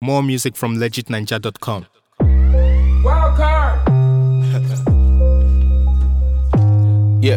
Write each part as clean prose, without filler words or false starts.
More music from legitninja.com. Wild card. Yeah.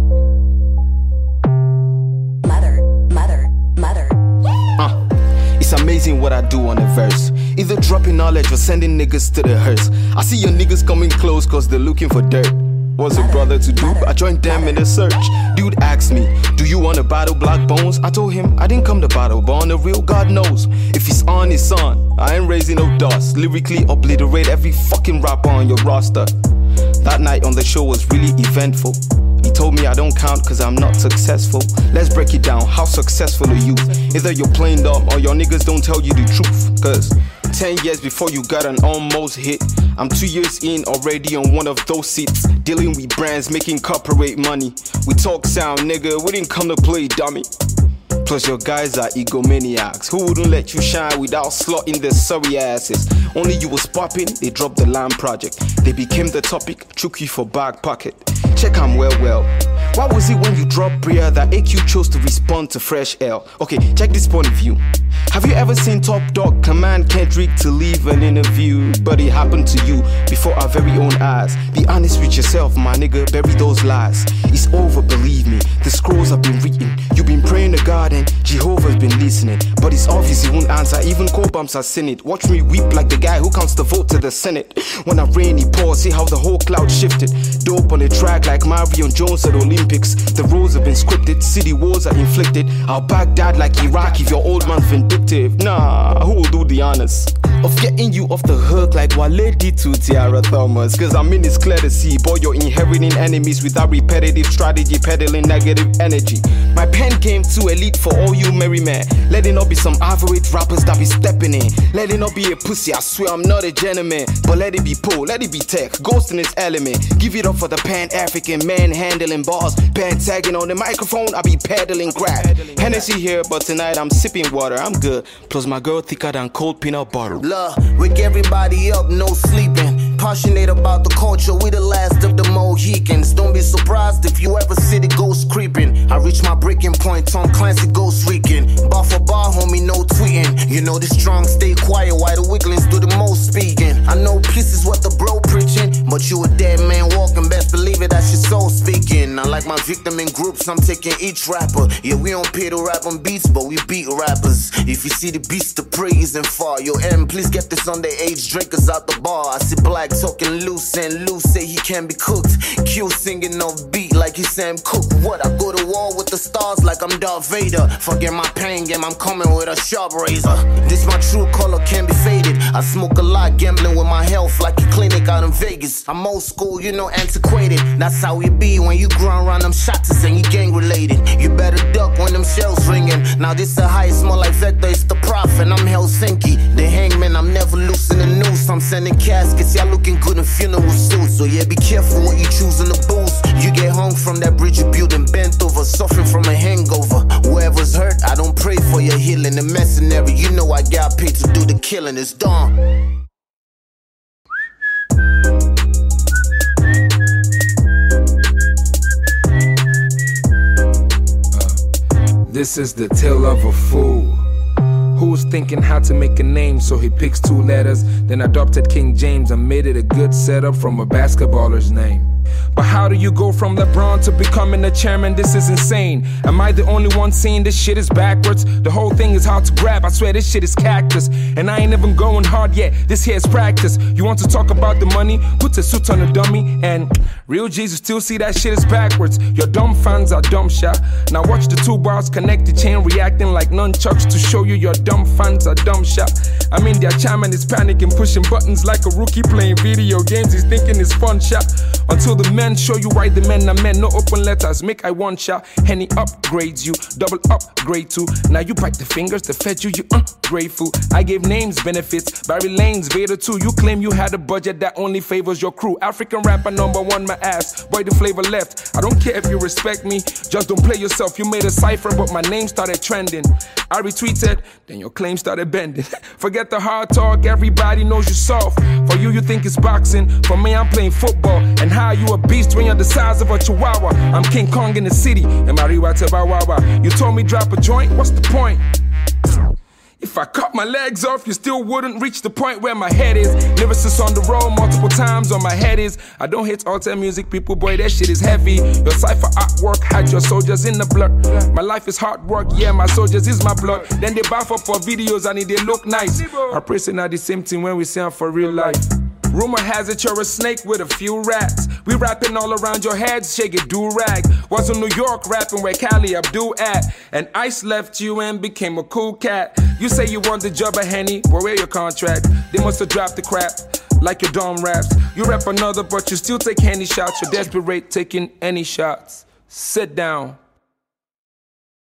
It's amazing what I do on a verse. Either dropping knowledge or sending niggas to the hearse. I see your niggas coming close cause they're looking for dirt. What's a brother to do? I joined them in the search. Dude asked me, do you want to battle Black Bones? I told him, I didn't come to battle, but on the real, God knows. If he's on, it's on. I ain't raising no dust. Lyrically obliterate every fucking rapper on your roster. That night on the show was really eventful. He told me I don't count cause I'm not successful. Let's break it down, how successful are you? Either you're playing dumb or your niggas don't tell you the truth. Cause 10 years before you got an almost hit, I'm 2 years in already on one of those seats. Dealing with brands, making corporate money. We talk sound, nigga, we didn't come to play, dummy. Plus your guys are egomaniacs who wouldn't let you shine without slotting their sorry asses. Only you was popping, they dropped the Lamb Project. They became the topic, took you for back pocket. Check I'm well. Why was it when you dropped Bria that AQ chose to respond to Fresh L? Okay, check this point of view. Have you ever seen Top Dog command Kendrick to leave an interview? But it happened to you before our very own eyes. Be honest with yourself, my nigga, bury those lies. It's over, believe me, the scrolls have been written. You've been praying to God and Jehovah's been listening. But it's obvious he won't answer, even cold bumps are seen it. Watch me weep like the guy who counts the vote to the Senate. When I rain, he pours, see how the whole cloud shifted. Dope on the track like Marion Jones at Olympics. The roles have been scripted, city wars are inflicted. I'll Baghdad like Iraq if your old man's vindictive. Nah, who will do the honors of getting you off the hook like Wale did to Tiara Thomas? Cause I mean it's clear to see, boy, you're inheriting enemies without repetitive strategy, peddling negative energy. My pen came too elite for all you merry men. Let it not be some average rappers that be stepping in. Let it not be a pussy, I swear I'm not a gentleman. But let it be Poe, let it be tech, ghost in its element. Give it up for the Pan-African man handling bars. Pan tagging on the microphone, I be peddling crap. Hennessy here, but tonight I'm sipping water, I'm good. Plus my girl thicker than cold peanut butter. Love, wake everybody up, no sleeping. Passionate about the culture, we the last of the Mohicans. Don't be surprised if you ever see the ghost creeping. I reach my breaking point, Tom Clancy ghost reeking. Bar for bar, homie, no tweeting. You know the strong stay quiet, while the weaklings do the most speaking. I know peace is what the bro preaching, but you a dead man walking, best believe it, that's your soul speaking. I like my victim in groups, I'm taking each rapper. Yeah, we don't pay to rap on beats, but we beat rappers. If you see the beats, the praise and far. Yo, M, please get this underage drinkers out the bar. I see Black talking loose and loose say he can be cooked. Q singing off beat like he's Sam Cooke. What? I go to war with the stars like I'm Darth Vader. Forget my pain game, I'm coming with a sharp razor. This my true color can't be faded. I smoke a lot, gambling with my health like a clinic out in Vegas. I'm old school, you know, antiquated. That's how we be when you ground around them shots and you gang related. You better duck when them shells ringing. Now this the highest, more like Vector, it's the prophet. I'm Helsinki, the hangman, I'm never loosening the noose. I'm sending caskets, y'all looking good in funeral suits. So yeah, be careful what you choose in the booze. You get hung from that bridge you built and bent over, suffering from a hangover. Whoever's hurt, I don't pray for your healing. The mercenary, you know I got paid to do the killing. It's done. This is the tale of a fool who's thinking how to make a name, so he picks two letters, then adopted King James and made it a good setup from a basketballer's name. But how do you go from LeBron to becoming the chairman? This is insane. Am I the only one saying this shit is backwards? The whole thing is hard to grab, I swear this shit is cactus. And I ain't even going hard yet, this here is practice. You want to talk about the money? Put a suit on a dummy. And real Jesus still see that shit is backwards. Your dumb fans are dumb shot. Now watch the two bars connect the chain, reacting like nunchucks to show you your dumb fans are dumb shot. I mean their chairman is panicking, pushing buttons like a rookie playing video games. He's thinking it's fun shot. Until the men show you why the men are men. No open letters, make I one shot. Henny upgrades you, double upgrade too. Now you bite the fingers that fed you, you ungrateful. I gave names, benefits, Barry Lanes, Vader too. You claim you had a budget that only favors your crew. African rapper #1, my ass, boy the flavor left. I don't care if you respect me, just don't play yourself. You made a cipher but my name started trending. I retweeted, then your claim started bending. Forget the hard talk, everybody knows you soft. For you think it's boxing, for me I'm playing football. And how you a beast when you're the size of a chihuahua? I'm King Kong in the city, and Mariwa Tebawawa. You told me drop a joint, what's the point? If If I cut my legs off, you still wouldn't reach the point where my head is. Lyricists on the road multiple times on my head is. I don't hit alter music, people, boy, that shit is heavy. Your cypher artwork had your soldiers in the blood. My life is hard work, yeah, my soldiers is my blood. Then they buff up for videos and they look nice. I pray say not the same thing when we say I'm for real life. Rumor has it you're a snake with a few rats. We rapping all around your heads, shake it do-rag. Was in New York rapping where Cali Abdul at. And Ice left you and became a cool cat. You say you want the job at Henny, well where your contract? They must have dropped the crap, like your dumb raps. You rap another but you still take Henny shots. You're desperate taking any shots. Sit down.